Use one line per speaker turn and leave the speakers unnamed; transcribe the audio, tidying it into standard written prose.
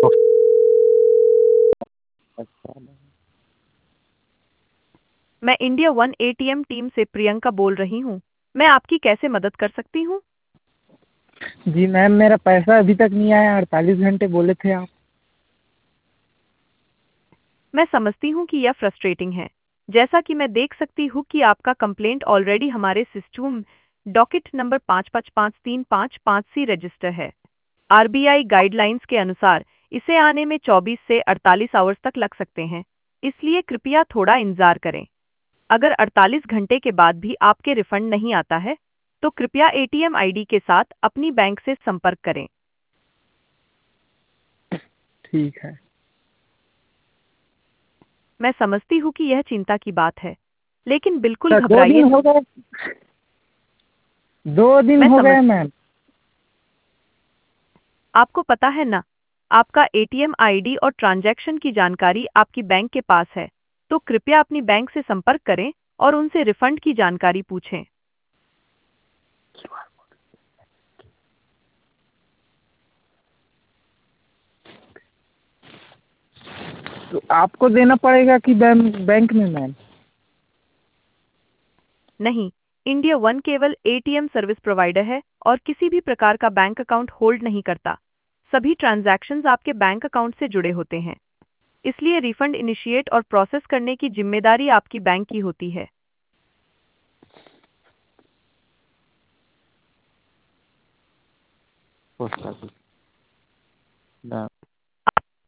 मैं India one ATM team से प्रियंका बोल रही हूँ। मैं आपकी कैसे मदद कर सकती हूँ?
जी मैम, मेरा पैसा अभी तक नहीं आया। 48 घंटे बोले थे आप।
मैं समझती हूँ कि यह फ्रस्ट्रेटिंग है। जैसा कि मैं देख सकती हूँ कि आपका कंप्लेंट ऑलरेडी हमारे सिस्टम डॉकेट नंबर 555355 सी रजिस्टर है। आरबीआई गाइडलाइंस के अनुसार इसे आने में 24 से 48 आवर्स तक लग सकते हैं, इसलिए कृपया थोड़ा इंतजार करें। अगर 48 घंटे के बाद भी आपके रिफंड नहीं आता है, तो कृपया एटीएम आईडी के साथ अपनी बैंक से संपर्क करें।
ठीक है।
मैं समझती हूँ कि यह चिंता की बात है, लेकिन बिल्कुल
सर, दो
घबराइए
दिन
नहीं।
हो गए। 2 दिन
मैं
हो
समझ
गए मैम।
आपको पता है ना, आपका एटीएम आईडी और ट्रांजैक्शन की जानकारी आपकी बैंक के पास है, तो कृपया अपनी बैंक से संपर्क करें और उनसे रिफंड की जानकारी पूछें।
तो आपको देना पड़ेगा कि बैंक में मैम?
नहीं, इंडिया वन केवल एटीएम सर्विस प्रोवाइडर है और किसी भी प्रकार का बैंक अकाउंट होल्ड नहीं करता। सभी ट्रांजैक्शंस आपके बैंक अकाउंट से जुड़े होते हैं, इसलिए रिफंड इनिशिएट और प्रोसेस करने की जिम्मेदारी आपकी बैंक की होती है।
Post office.